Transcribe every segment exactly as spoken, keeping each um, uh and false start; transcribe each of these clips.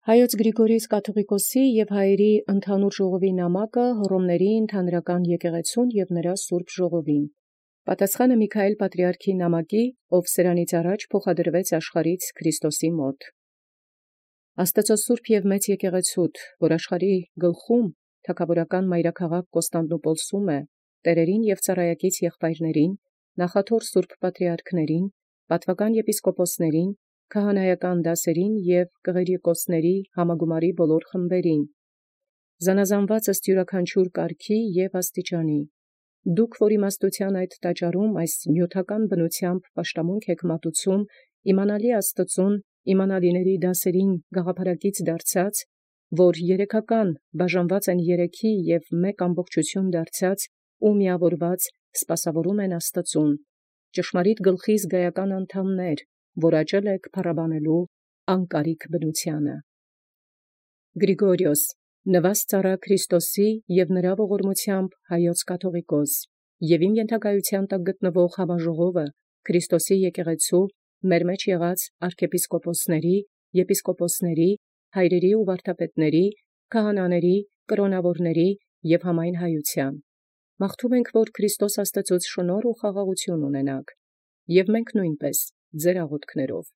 Հայոց Գրիգորիս կաթողիկոսի և հայերի ընդհանուր ժողովի նամակը Հռոմների ընդհանրական եկեղեցուն և նրա սուրբ ժողովին։ Պատասխանը Միքայել պատրիարքի նամակի, ով սրանից առաջ փոխադրվեց աշխարհից Քրիստոսի մոտ։ Աստծո սուրբ և մեծ եկեղեցուդ, որ աշխարհի գլխում թագավորական մայրաքաղաք Կոստանդնուպոլսում է, տերերին և ծառայակից եղբայրներին, նախաթոր սուրբ պատրիարքներին, պատվական եպիսկոպոսներին, քահանայական դասերին և կղերիկոսների համագումարի բոլոր խմբերին, զանազանված ըստ յուրաքանչյուր կարգի և աստիճանի, դուք, որ իմաստութեան այդ տաճարում այս նյութական բնությամբ պաշտամունք եք մատուցում, իմանալի Աստծուն, իմանալիների դասերին գաղափարակից դարձած, որ երեքական բաժանված են երեքի և մեկ ամբողջություն դարձած ու միավորված սպասավորում են Աստծուն, ճշմարիտ գլխի զգայական անդամներ, որ աճել եք փառաբանելու անկարիք բնությանը։ Գրիգորիոս, նվազ ծառա Քրիստոսի և նրա ողորմությամբ Հայոց կաթողիկոս, և իմ ենթակայության տակ գտնվող համաժողովը Քրիստոսի եկեղեցու մեր մեջ եղած արքեպիսկոպոսների, եպիսկոպոսների, հայրերի ու վարդապետների, քահանաների, կրոնավորների և համայն հայության։ Մաղթում ենք, որ Քրիստոս Աստծուց շնորհ ու խաղաղություն ունենաք, և մենք նույնպես ձեր աղոթքներով։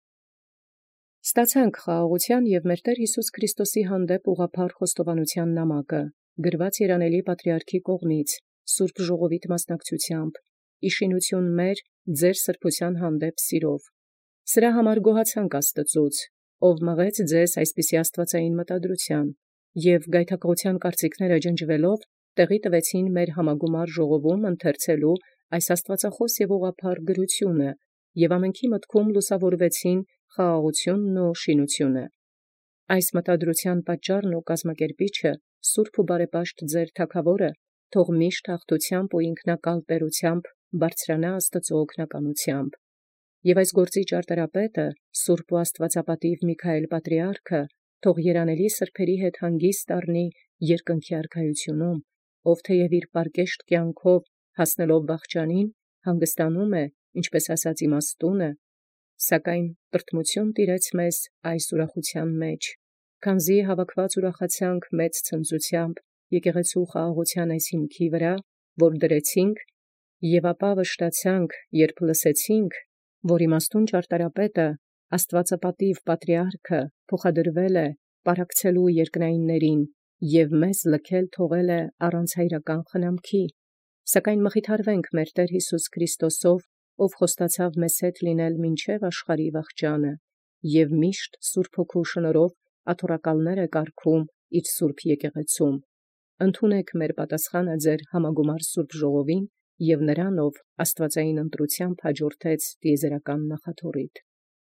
Ստացանք խաղաղության և մեր Տեր Յիսուս Քրիստոսի հանդեպ ուղղափառ խոստովանության նամակը, գրված երանելի պատրիարքի կողմից, սուրբ ժողովիդ մասնակցությամբ, իշինություն մեր ձեր սրբության հանդեպ սիրով։ Սրա համար գոհացանք Աստծուց, ով մղեց ձեզ այսպիսի աստվածային մտադրության, և գայթակղության կարծիքները ջնջվելով տեղի տվեցին մեր համագումար ժողովում ընթերցելու այս աստվածախոս և ուղղափառ գրությունը, և ամենքի մտքում լուսավորվեցին խաղաղությունն ու շինությունը։ Այս մտադրության պատճառն ու կազմակերպիչը սուրբ ու բարեպաշտ ձեր թագավորը թող միշտ հաղթությամբ ու ինքնակալ տերությամբ բարձրանա Աստծո օգնականությամբ։ Եւ այս գործի ճարտարապետը սուրբ ու աստվածապատիվ Միքայել պատրիարքը թող երանելի սրբերի հետ հանգիստ առնի երկնքի արքայությունում, ով թեև իր պարկեշտ կյանքով հասնելով վախճանին հանգստանում է, ինչպես ասած իմաստունը, սակայն տրտմություն տիրեց մեզ այս ուրախության մեջ, քանզի հավաքված ուրախացանք մեծ ցնծությամբ եկեղեցու խաղաղության այս հիմքի վրա, որ դրեցինք, և ապա վշտացանք, երբ լսեցինք, որ իմաստուն ճարտարապետը աստվածապատիվ պատրիարքը փոխադրվել է պարակցելու երկնայիններին և մեզ լքել թողել է առանց հայրական խնամքի, սակայն մխիթարվենք մեր Տեր Յիսուս Քրիստոսով, ով խոստացավ մեզ հետ լինել մինչև աշխարհի վախճանը, և միշտ Սուրբ Հոգու շնորհով աթոռակալներ է կարգում իր սուրբ եկեղեցում։ Ընդունեք մեր պատասխանը ձեր համագումար սուրբ ժողովին և նրան, ով աստվածային ընտրությամբ հաջորդեց տիեզերական նախաթոռիդ։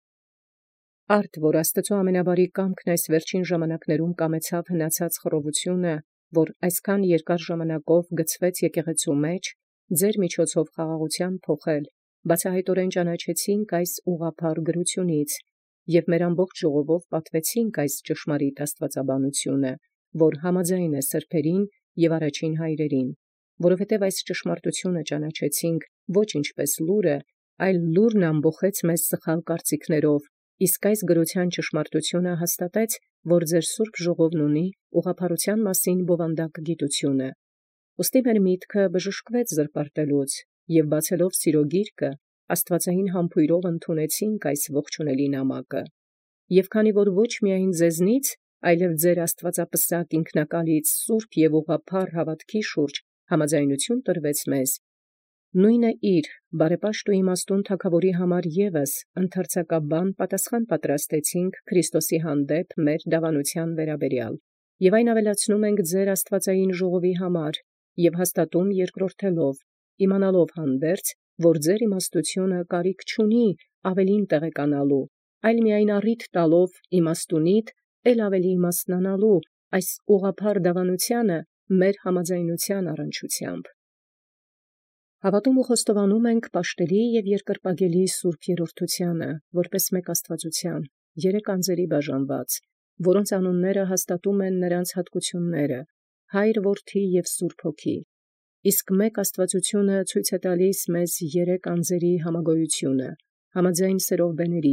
Արդ, որ Աստծո ամենաբարի կամքն այս վերջին ժամանակներում կամեցավ հնացած խռովությունը, որ այսքան երկար ժամանակով գցվեց եկեղեցու մեջ, ձեր միջոցով խաղաղության փոխել, բացահայտորեն ճանաչեցինք այս ուղղափառ գրությունից, և մեր ամբողջ ժողովով պատվեցինք այս ճշմարիտ աստվածաբանությունը, որ համաձայն է սրբերին և առաջին հայրերին, որովհետև այս ճշմարտությունը ճանաչեցինք ոչ ինչպես լուրը, այլ լուրն ամբոխեց մեզ սխալ կարծիքներով, իսկ այս գրության ճշմարտությունը հաստատեց, որ ձեր սուրբ ժողովն ունի ուղղափառության մասին բովանդակ գիտությունը։ Ուստի մեր միտքը բժշկվեց զրպարտելուց, և բացելով սիրո գիրկը, աստվածային համբույրով ընդունեցինք այս ողջունելի նամակը։ Եվ քանի որ ոչ միայն ձեզնից, այլև ձեր աստվածապսակ ինքնակալից սուրբ և ուղղափառ հավատքի շուրջ համաձայնություն տրվեց մեզ, նույնը իր բարեպաշտ ու իմաստուն թագավորի համար ևս ընդարձակաբան պատասխան պատրաստեցինք Քրիստոսի հանդեպ մեր դավանության վերաբերյալ, և այն ավելացնում ենք ձեր աստվածային ժողովի համար, և հաստատում երկրորդելով, իմանալով հանդերձ, որ ձեր իմաստությունը կարիք չունի ավելին տեղեկանալու, այլ միայն առիթ տալով իմաստունիդ էլ ավելի իմաստնանալու այս ուղղափառ դավանությանը մեր համաձայնության առնչությամբ։ Հավատում ու խոստովանում ենք պաշտելի և երկրպագելի սուրբ երրորդությանը, որպես մեկ աստվածության, երեք անձերի բաժանված, որոնց անունները հաստատում են նրանց հատկությունները, Հայր, Որդի և Սուրբ Հոգի, իսկ մեկ աստվածությունը ցույց է տալիս մեզ երեք անձերի համագոյությունը, համաձայն սերովբեների,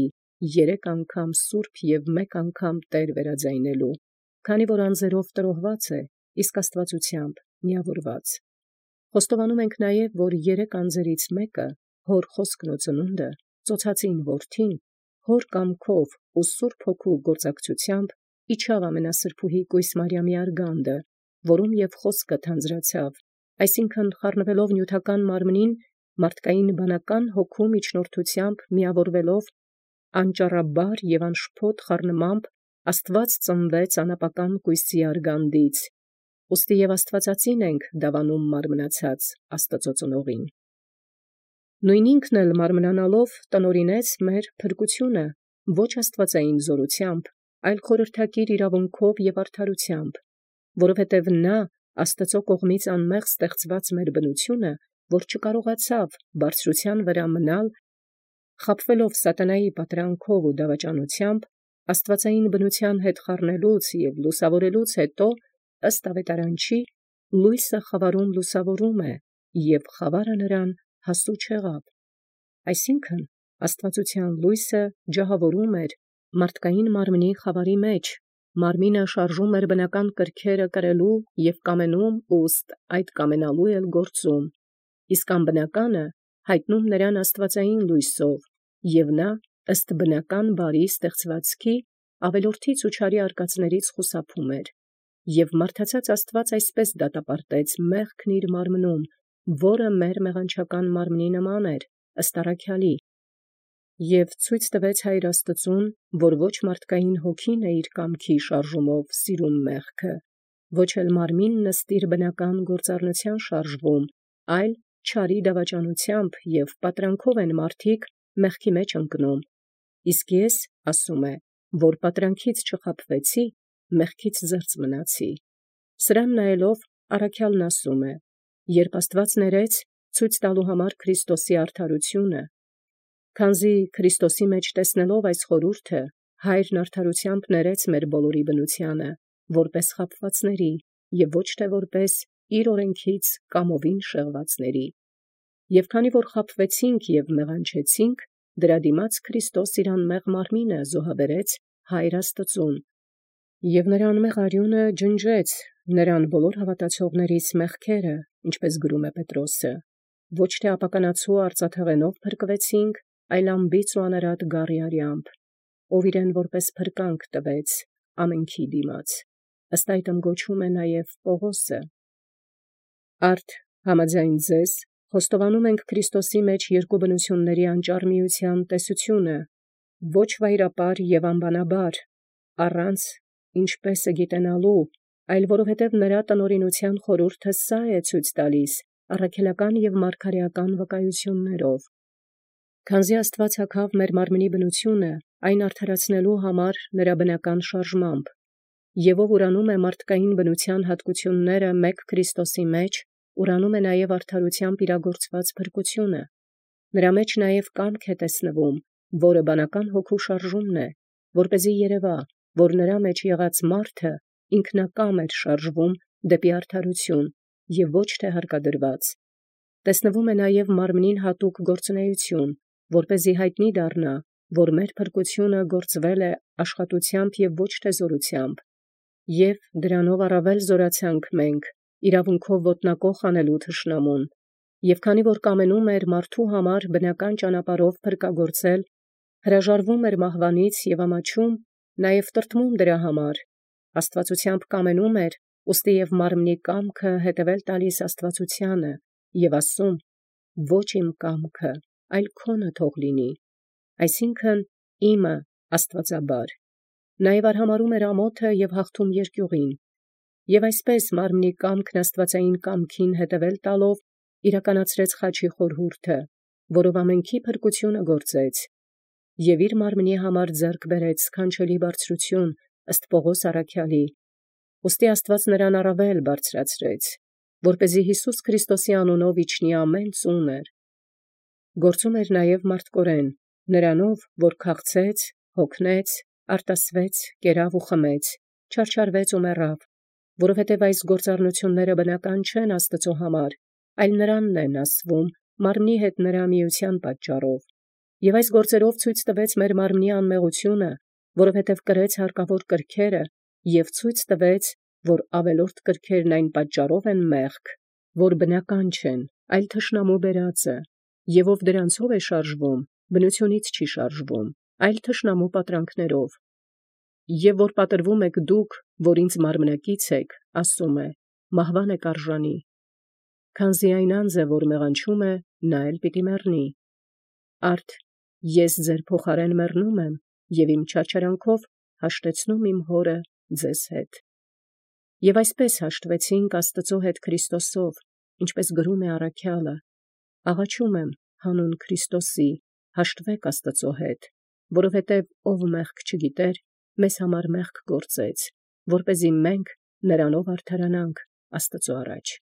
երեք անգամ սուրբ և մեկ անգամ Տեր վերաձայնելու, քանի որ անձերով տրոհված է, իսկ աստվածությամբ միավորված։ Խոստովանում ենք նաև, որ երեք անձերից մեկը, հոր խոսքն ու ծնունդը, ծոցածին որդին, հոր կամքով ու Սուրբ Հոգու գործակցությամբ իջավ ամենասրբուհի կույս Մարիամի արգանդը, որում և խոսքը թանձրացավ, այսինքն խառնվելով նյութական մարմնին, մարդկային բանական հոգու միջնորդությամբ միավորվելով անճառաբար և անշփոթ խառնմամբ Աստված ծնվեց անապական կույսի արգանդից, ուստի և աստվածածին ենք դավանում մարմնացած Աստծո ծնողին։ Նույն ինքն էլ մարմնանալով տնօրինեց մեր փրկությունը ոչ աստվածային զորությամբ, այլ խորհրդակիր իրավունքով և արդարությամբ, որովհետև նա Աստծո կողմից անմեղ ստեղծված մեր բնությունը, որ չկարողացավ բարձրության վրա մնալ, խաբվելով սատանայի պատրանքով ու դավաճանությամբ, աստվածային բնության հետ խառնելուց և լուսավորելուց հետո, ըստ ավետարանչի, լույսը խավարում լուսավորում է, և խավարը նրան հասու չեղավ։ Այսինքն, աստվածության լույսը ջահավորում էր մարդկային մարմնի խավարի մեջ, մարմինը շարժում էր բնական կրքերը կրելու և կամենում ուստի այդ կամենալու էլ գործում, իսկ անբնականը հայտնում նրան աստվածային լույսով, և նա ըստ բնական բարի ստեղծվածքի ավելորդից ու չարի արկածներից խուսափում էր, և մարդացած Աստված այսպես դատապարտեց մեղքն իր մարմնում, որը մեր մեղանչական մարմնի նման էր, ըստ առաքյալի, և ցույց տվեց Հայր Աստծուն, որ ոչ մարդկային հոգին է իր կամքի շարժումով սիրում մեղքը, ոչ էլ մարմինն ըստ իր բնական գործառնության շարժվում, այլ չարի դավաճանությամբ և պատրանքով են մարդիկ մեղքի մեջ ընկնում, իսկ ես, ասում է, որ պատրանքից չխաբվեցի, մեղքից զերծ մնացի։ Սրան նայելով առաքյալն ասում է. երբ Աստված ներեց ցույց տալու համար Քրիստոսի արդարությունը, քանզի Քրիստոսի մեջ տեսնելով այս խորհուրդը, Հայրն արդարությամբ ներեց մեր բոլորի բնությանը, որպես խաբվածների և ոչ թե որպես իր օրենքից կամովին շեղվածների։ Եվ քանի որ խաբվեցինք և մեղանչեցինք, դրա դիմաց Քրիստոս իր անմեղ մարմինը զոհաբերեց Հայր Աստծուն, և նրա անմեղ արյունը ջնջեց նրան բոլոր հավատացողներից մեղքերը, ինչպես գրում է Պետրոսը, ոչ թե ապականացու արծաթեղենով փրկվեցինք, այլ անբիծ ու անարատ գառի արյամբ, ով իրեն որպես փրկանք տվեց ամենքի դիմաց, ըստ այդ ըմգոչում է նաև Պողոսը. Արդ համաձայն ձեզ խոստովանում ենք Քրիստոսի մեջ երկու բնությունների անճառ միության տեսությունը, ոչ վայրապար և անբանաբար, առանց ինչպես է գիտենալու, այլ որովհետև նրա տնօրինության խորհուրդը սա է ցույց տալիս առաքելական և մարգարեական վկայություններով։ Քանզի Աստված հագավ մեր մարմնի բնությունը այն արդարացնելու համար նրա բնական շարժմամբ, և ով ուրանում է մարդկային բնության հատկությունները մեկ Քրիստոսի մեջ, ուրանում է նաև արդարությամբ իրագործված փրկությունը։ Նրա մեջ նաև կամք է տեսնվում, որը բանական հոգու շարժումն է, որպեսզի երևա, որ նրա մեջ եղած մարդը ինքնակամ էր շարժվում դեպի արդարություն և ոչ թե հարկադրված։ Տեսնվում է նաև մարմնին հատուկ գործունեություն, որպեսզի հայտնի դառնա, որ մեր փրկությունը գործվել է աշխատությամբ և ոչ թե զորությամբ, և դրանով առավել զորացանք մենք, իրավունքով ոտնակոխ անելու թշնամուն, և քանի որ կամենում էր մարդու համար բնական ճանապարհով փրկագործել, հրաժարվում էր մահվանից և ամաչում, նաև տրտմում դրա համար, աստվածությամբ կամենում էր, ուստի և մարմնի կամքը հետևել տալիս աստվածությանը, և ասում. ոչ իմ կամքը, այլ քոնը թող լինի, այսինքն իմը աստվածաբար, նաև արհամարհում էր ամոթը և հաղթում երկյուղին, և այսպես մարմնի կամքն աստվածային կամքին հետևել տալով իրականացրեց խաչի խորհուրդը, որով ամենքի փրկությունը գործեց, և իր մարմնի համար ձեռք բերեց սքանչելի բարձրություն ըստ Պողոս առաքյալի, ուստի Աստված նրան առավել բարձրացրեց, որպեսզի Հիսուս Քրիստոսի անունով իջնի ամեն ծունր։ Գործում էր նաև մարդկորեն, նրանով, որ քաղցեց, հոգնեց, արտասվեց, կերավ ու խմեց, չարչարվեց ու մեռավ, որովհետև այս գործառնությունները բնական չեն Աստծո համար, այլ նրանն են ասվում մարմնի հետ նրա միության պատճառով, Եւ այս գործերով ցույց տվեց մեր մարմնի անմեղությունը, որովհետև կրեց հարկավոր կրքերը, եւ ցույց տվեց, որ ավելորդ կրքերն այն պատճառով են մեղք, որ բնական չեն, այլ թշնամու բերածը, եւ ով դրանցով է շարժվում, բնությունից չի շարժվում, այլ թշնամու պատրանքներով։ Եվ որ պատրվում եք դուք, որ ինձ մարմնակից եք, ասում է, մահվան եք արժանի, քանզի այն անձ է, որ մեղանչում է, նա էլ պիտի մեռնի։ Արդ ես ձեր փոխարեն մեռնում եմ, եւ իմ չարչարանքով հաշտեցնում իմ հորը ձեզ հետ։ Եվ այսպես հաշտվեցինք Աստծո հետ Քրիստոսով, ինչպես գրում է առաքյալը. աղաչում եմ հանուն Քրիստոսի, հաշտվեք Աստծո հետ, որովհետև ով մեղք չգիտեր, մեզ համար մեղք գործեց, որպեսզի մենք նրանով արդարանանք Աստծո առաջ։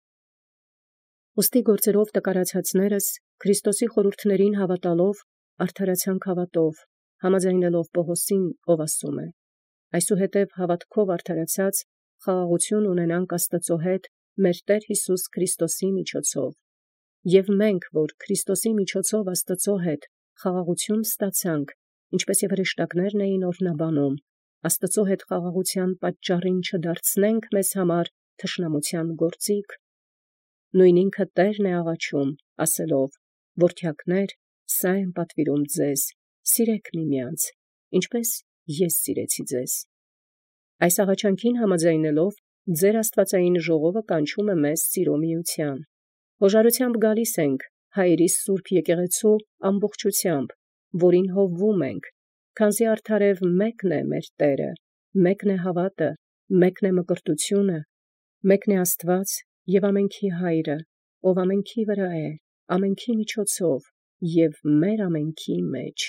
Ոստի գործերով տկարացածներս Քրիստոսի խորհուրդներին հավատալով արդարացանք հավատով, համաձայնելով Պողոսին, ով ասում է. այսուհետև հավատքով արդարացած խաղաղություն ունենանք Աստծո հետ մեր Տեր Հիսուս Քրիստոսի միջոցով։ Եվ մենք, որ Քրիստոսի միջոցով Աստծո հետ խաղաղություն ստացանք, ինչպես եւ հրեշտակներն էին օրհնաբանում, Աստծո հետ խաղաղության պատճառին չդարձնենք մեզ համար թշնամության գործիք։ Նույն ինքը Տերն է աղաչում, ասելով. որդյակներ, սա եմ պատվիրում ձեզ, սիրեք միմյանց, ինչպես ես սիրեցի ձեզ։ Այս աղաչանքին համաձայնելով, ձեր աստվածային ժողովը կանչում է մեզ սիրո միության։ Հոժարությամբ գալիս ենք հայրիս սուրբ եկեղեցու ամբողջությամբ, որին հովվում ենք, քանզի արդարև մեկն է մեր Տերը, մեկն է հավատը, մեկն է մկրտությունը, մեկն է Աստված և ամենքի Հայրը, ով ամենքի վրա է, ամենքի միջոցով և մեր ամենքի մեջ։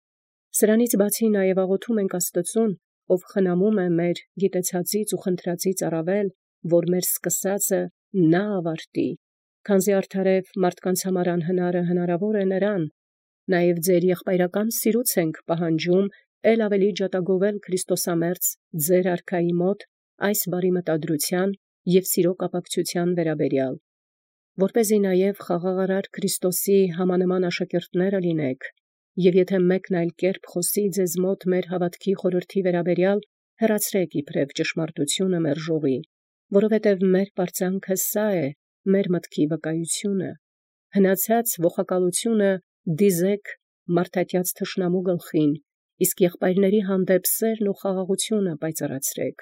Սրանից բացի նաև աղոթում ենք Աստծուն, ով խնամում է մեր գիտեցածից ու խնդրածից առավել, որ մեր սկսածը նա ավարտի, քանզի արդարև մարդկանց համար անհնարը հնարավոր է նրան, նաև ձեր եղբայրական սիրուց ենք պահանջում էլ ավելի ջատագովել Քրիստոսամերձ ձեր արքայի մոտ այս բարի մտադրության և սիրո կապակցության վերաբերյալ, որպեսզի նաև խաղաղարար Քրիստոսի համանման աշակերտները լինեք, և եթե մեկն այլ կերպ խոսի ձեզ մոտ մեր հավատքի խորհրդի վերաբերյալ, հեռացրեք իբրև ճշմարտությունը մերժողի, որովհետև մեր պարծանքը սա է, մեր մտքի վկայությունը, հնացած ողակալությունը դիզեք մարդատյաց թշնամու գլխին, իսկ եղբայրների հանդեպ սերն ու խաղաղությունը պայծառացրեք,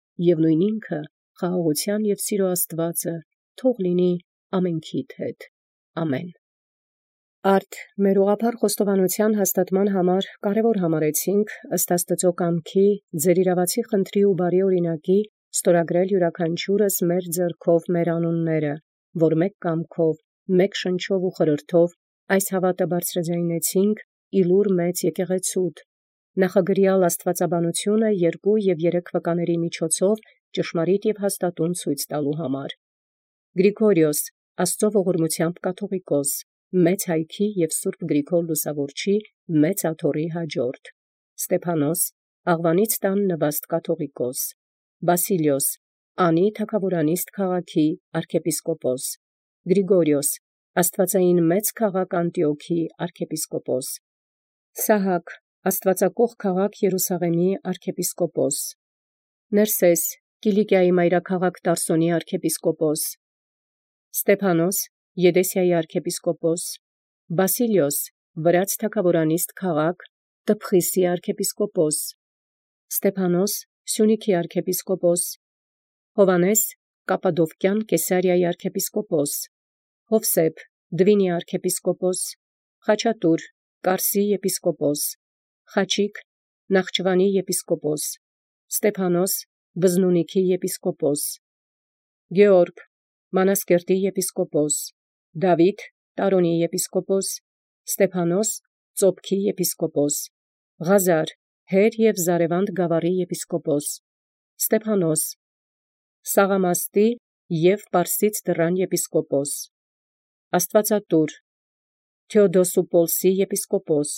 և նույն ինքը խաղաղության և սիրո Աստվածը թող լինի ամենքիդ հետ, ամեն։ Արդ մեր ուղղափառ խոստովանության հաստատման համար կարևոր համարեցինք ըստ Աստծո կամքի ձեր իրավացի խնդրի ու բարի օրինակի ստորագրել յուրաքանչյուրս մեր ձեռքով մեր անունները, որ մեկ կամքով, մեկ շնչով ու խրհրդով այս հավատը բարձրաձայնեցինք իլուր մեծ եկեղեցուդ, նախագրյալ աստվածաբանությունը երկու և երեք վկաների միջոցով ճշմարիտ և հաստատուն ցույց տալու համար։ Գրիգորիոս, Աստծո ողորմությամբ կաթողիկոս, մեծ հայքի և Սուրբ Գրիգոր Լուսավորչի մեծ աթոռի հաջորդ, Ստեփանոս, Աղվանից տան նվաստ կաթողիկոս, Բասիլիոս, Անի թագավորանիստ քաղաքի arczepiskopos, Գրիգորիոս, Աստվածային մեծ քաղաք Անտիոքի arczepiskopos, Սահակ, Աստվածակող քաղաք Երուսաղեմի arczepiskopos, Ներսես, Կիլիկիայի մայրաքաղաք Տարսոնի arczepiskopos, Ստեփանոս, Եդեսիայի arczepiskopos, Բասիլիոս, Վրաց թագավորանիստ քաղաք Տփխիսի arczepiskopos, Ստեփանոս, Սյունիքի arczepiskopos, Հովանես, Կապադովկյան Կեսարիայի arczepiskopos, Հովսեփ, Դվինի arczepiskopos, Խաչատուր, Կարսի եպիսկոպոս, Խաչիկ, Նախճվանի եպիսկոպոս, Ստեփանոս, Բզնունիքի եպիսկոպոս, Գեորգ, Մանասկերտի եպիսկոպոս, Դավիթ, Տարոնի եպիսկոպոս, Ստեփանոս, Ծոփքի եպիսկոպոս, Ղազար, Հեր և Զարևանդ գավառի եպիսկոպոս, Ստեփանոս, Սաղամաստի և Պարսից դռան եպիսկոպոս, Աստվածատուր, Թեոդոսուպոլսի եպիսկոպոս,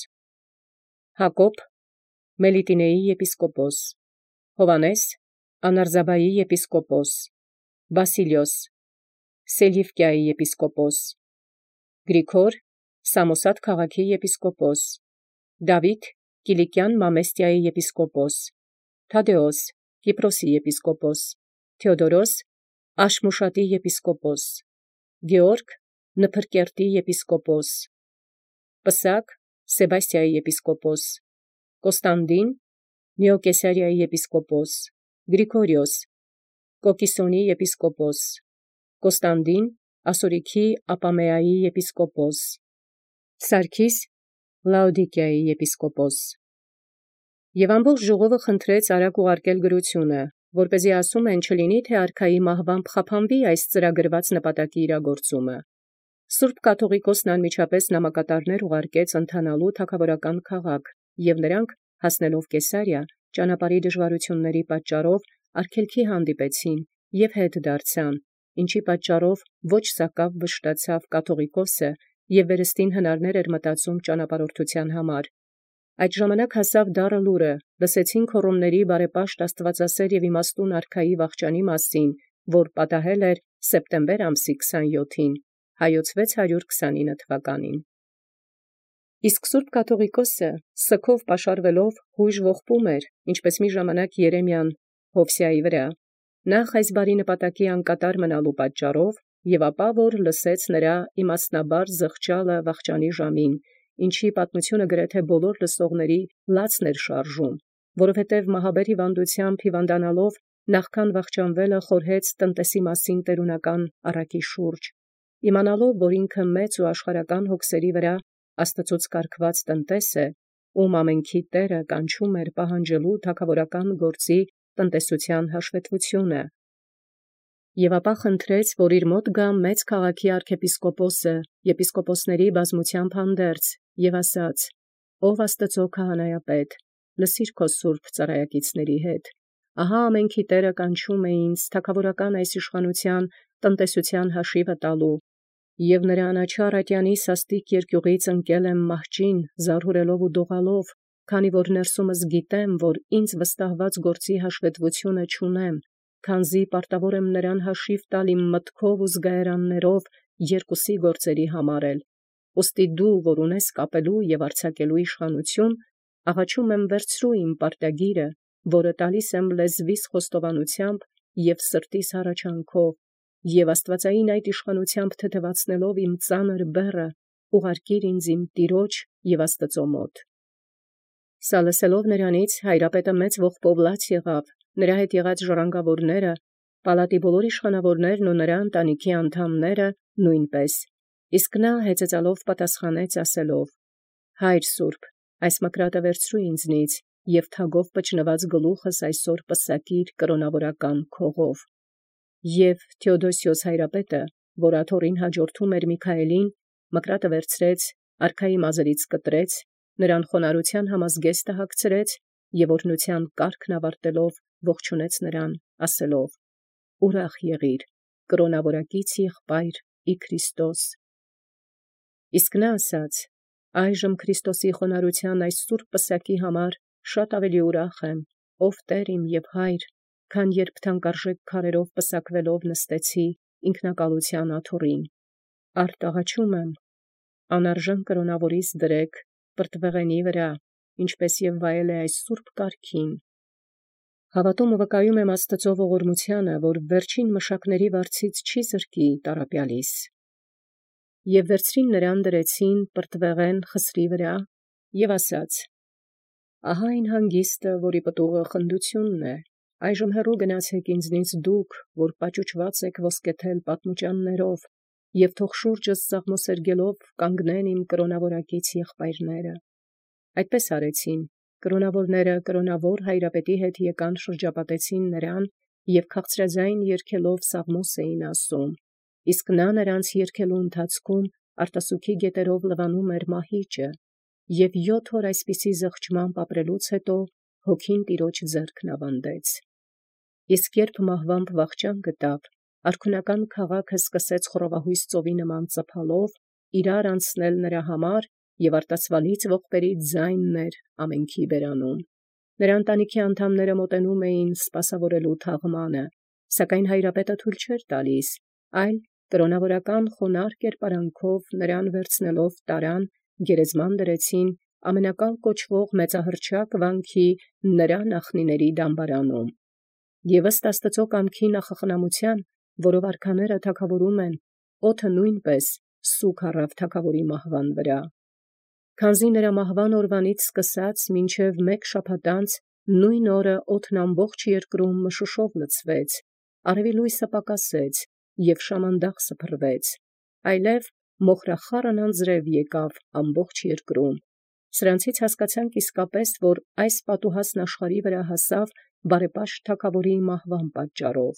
Հակոբ, Մելիտինեի եպիսկոպոս, Հովանես, Անարզաբայի եպիսկոպոս, Բասիլիոս, Սելիվկիայի եպիսկոպոս, Գրիգոր, Սամոսատ քաղաքի եպիսկոպոս, Դավիթ Կիլիկյան Մամեստիայի եպիսկոպոս, Թադեոս Կիպրոսի եպիսկոպոս, Թեոդորոս Աշմուշատի եպիսկոպոս, Գեորգ Նփրկերտի եպիսկոպոս, Պսակ Սեբաստիայի եպիսկոպոս, Կոստանդին Նեոկեսարիայի եպիսկոպոս, Գրիգորիոս Կոկիսոնի եպիսկոպոս, Կոստանդին Ասորիքի Ապամեայի եպիսկոպոս, Սարգիս Լաոդիկիայի եպիսկոպոս։ Եւ ամբողջ ժողովը խնդրեց արագ ուղարկել գրությունը, որպեսզի ասում են չլինի, թե արքայի մահվամբ խափանվի այս ծրագրված նպատակի իրագործումը։ Սուրբ կաթողիկոսն անմիջապես նամակատարներ ուղարկեց ընթանալու թագավորական քաղաք, եւ նրանք հասնելով Կեսարիա, ճանապարհի դժվարությունների պատճառով արգելքի հանդիպեցին եւ հետ դարձան, ինչի պատճառով ոչ սակավ վշտացավ կաթողիկոսը եւ վերստին հնարներ էր մտածում ճանապարհորդության համար։ Այդ ժամանակ հասավ դառը լուրը, լսեցին քորոմների բարեպաշտ աստվածասեր եւ իմաստուն արքայի վախճանի մասին, որ պատահել էր սեպտեմբեր ամսի քսանյոթին, հայոց վեց հարյուր քսանինը թվականին։ Իսկ Սուրբ կաթողիկոսը սքով պաշարվելով հույժ ողբում էր, ինչպես մի ժամանակ Երեմիան Հովսեայի վրա, նախ այս բարի նպատակի անկատար մնալու պատճառով, եւ ապա որ լսեց նրա իմաստնաբար զղջալը վախճանի ժամին, ինչի պատմությունը գրեթե բոլոր լսողների լացն էր շարժում, որովհետև մահաբեր հիվանդությամբ հիվանդանալով նախքան վախճանվելը խորհեց տնտեսի մասին տերունական առակի շուրջ, իմանալով, որ ինքը մեծ ու աշխարհական հոգսերի վրա Աստծոց կարգված տնտես է, ում ամենքի Տերը կանչում էր պահանջելու թագավորական գործի տնտեսության հաշվետվությունը։ Եւ ապա խնդրեց, որ իր մոտ գա մեծ քաղաքի arczepiskoposը, եպիսկոպոսների բազմությամբ հանդերձ, եւ ասաց. «Ով Աստծո քահանայապետ, լսիր քո սուրբ ծառայակիցների հետ։ Ահա ամենքի Տերը կանչում է ինձ թագավորական այս իշխանության տնտեսության հաշիվը տալու, եւ նրան աչառ ատյանի սաստիկ երկյուղից ընկել եմ մահճին, զարհուրելով ու դողալով, քանի որ ներսումս գիտեմ, որ ինձ վստահված գործի հաշվետվությունը չունեմ, քանզի պարտավոր եմ նրան հաշիվ տալ իմ մտքով ու զգայարաններով երկուսի գործերի համար էլ։ Ոստի դու, որ ունես կապելու եւ արձակելու իշխանություն, աղաչում եմ վերցրու իմ պարտագիրը, որը տալիս եմ լեզվիս խոստովանությամբ եւ սրտիս հառաչանքով, եւ աստվածային այդ իշխանությամբ թեթևացնելով իմ ծանր բեռը, ուղարկիր ինձ իմ Տիրոջ եւ Աստծո մոտ»։ Սա լսելով նրանից հայրապետը մեծ ողբով լաց եղավ, նրա հետ եղած ժառանգավորները, պալատի բոլոր իշխանավորներն ու նրա ընտանիքի անդամները նույնպես, իսկ նա հեծեծալով պատասխանեց ասելով. «Հայր սուրբ, այս մկրատը վերցրու ինձնից եւ թագով պճնված գլուխս այսօր պսակիր կրոնավորական քողով»։ Եւ Թեոդոսիոս հայրապետը, որ աթոռին հաջորդում էր Միքայելին, մկրատը վերցրեց, արքայի մազերից կտրեց, նրան խոնարհության համազգեստը հագցրեց եւ օրհնության կարգն ավարտելով ողջունեց նրան, ասելով. «Ուրախ եղիր, կրոնավորակից եղբայր ի Քրիստոս»։ Իսկ նա ասաց. «Այժմ Քրիստոսի խոնարհության այս սուրբ պսակի համար շատ ավելի ուրախ եմ, ով Տեր իմ եւ Հայր, քան երբ թանկարժեք քարերով պսակվելով նստեցի ինքնակալության աթոռին։ Արդ աղաչում եմ, անարժան կրոնավորիս դրեք պրտվեղենի վրա, ինչպես եւ վայել է այս սուրբ կարգին։ Հավատում ու վկայում եմ Աստծո ողորմությանը, որ վերջին մշակների վարձից չի զրկի տարապյալիս։ Եւ վերցրին նրան դրեցին պրտվեղեն խսրի վրա եւ ասաց. «Ահա այն հանգիստը, որի պտուղը խնդությունն է, այժմ հեռու գնացեք ինձնից դուք, որ պաճուճված եք ոսկեթել պատմուճաններով, եւ թող շուրջս սաղմոսերգելով կանգնեն իմ կրոնավորակից եղբայրները»։ Այդպես արեցին, կրոնավորները կրոնավոր հայրապետի հետ եկան շրջապատեցին նրան եւ քաղցրաձայն երգելով սաղմոս էին ասում, իսկ նա նրանց երգելու ընթացքում արտասուքի գետերով լվանում էր մահիճը, եւ յոթ օր այսպիսի զղջմամբ ապրելուց հետո հոգին Տիրոջ ձեռքն ավանդեց։ Իսկ երբ մահվամբ վախճան գտավ, արքունական քաղաքը սկսեց խորովահույս ծովի նման ծփալով իրար անցնել նրա համար, եւ արտասվալից ողբերի ձայնն էր ամենքի բերանում։ Նրա ընտանիքի անդամները մոտենում էին սպասավորելու թաղմանը, սակայն հայրապետը թույլ չէր տալիս, այլ կրոնավորական խոնարհ կերպարանքով նրան վերցնելով տարան գերեզման դրեցին ամենակալ կոչվող մեծահռչակ վանքի նրա նախնիների դամբարանում։ Եւ ըստ Աստուծոյ կամքի նախախնամութեան, որով արքաները թագաւորում են, օդը նույնպէս սուգ առավ թագաւորի մահվան վրա։ Քանզի նրա մահվան օրվանից սկսած մինչև մեկ շաբաթ անց նույն օրը օդն ամբողջ երկրում մշուշով լցվեց, արևի լույսը պակասեց և շամանդախսը փռվեց, այլև մոխրախառն անձրև եկավ ամբողջ երկրում։ Սրանցից հասկացանք իսկապես, որ այս պատուհասն աշխարհի վրա հասավ բարեպաշտ թագաւորի մահվան պատճառով։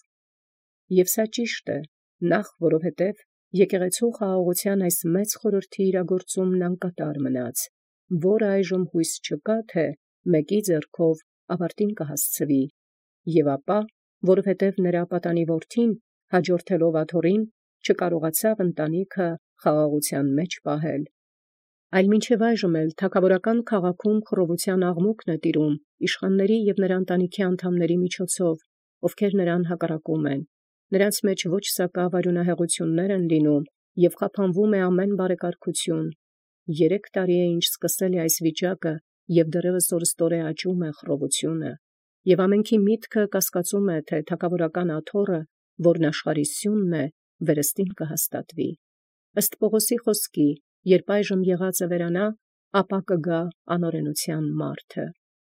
Եւ սա ճիշտ է, նախ որովհետև եկեղեցու խաղաղութեան այս մեծ խորհրդի իրագործումն անկատար մնաց, որը այժմ հույս չկա, թե մեկի ձեռքով ավարտին կհասցվի, եւ ապա որովհետև նրա պատանի որդին, հաջորդելով Աթոռին, չկարողացավ ընտանիքը խաղաղութեան մեջ պահել։ Այլ մինչև այժմ էլ թագաւորական քաղաքում խռովութեան աղմուկն է տիրում իշխանների եւ նրա ընտանիքի անդամների միջոցով, ովքեր նրան հակառակում են։ Նրանց մեջ ոչ սակավ արյունահեղություններ են լինում եւ խափանվում է ամեն բարեկարգություն։ Երեք տարի է ինչ սկսել է այս վիճակը եւ դեռևս օրստորե աճում է խռովությունը։ Եւ ամենքի միտքը կասկածում է, թե թագաւորական Աթոռը, որն աշխարհի սյունն է, վերստին կհաստատվի։ Ըստ Պողոսի խոսքի, երբ այժմ եղածը վերանա, ապա կգա անօրենութեան մարտը։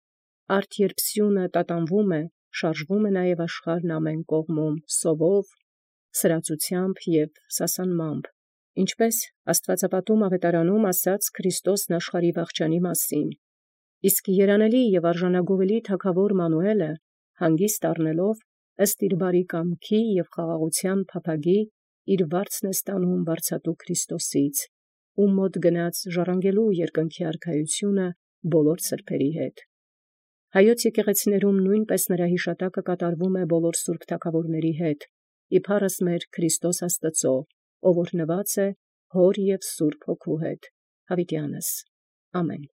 Արդ երբ սյունը տատանվում է, շարժվում է նաև աշխարհն ամեն կողմում սովով, սրածությամբ և սասանմամբ, ինչպես Աստուածապատում ավետարանում ասաց Քրիստոսն աշխարհի վախճանի մասին։ Իսկ երանելի և արժանագովելի թագաւոր Մանուէլը հանգիստ առնելով ըստ իր բարի կամքի և խաղաղութեան փափագի իր վարձն է ստանում վարձատու Քրիստոսից, ում մոտ գնաց ժառանգելու երկնքի արքայությունը բոլոր սրբերի հետ։ Հայոց եկեղեցիներում նույնպես նրա հիշատակը կատարվում է բոլոր սուրբ թագաւորների հետ, իբարս մեր Քրիստոս Աստծո, ով օրհնված է Հոր և Սուրբ Հոգու հետ։ Հավիտյանս։ Ամեն։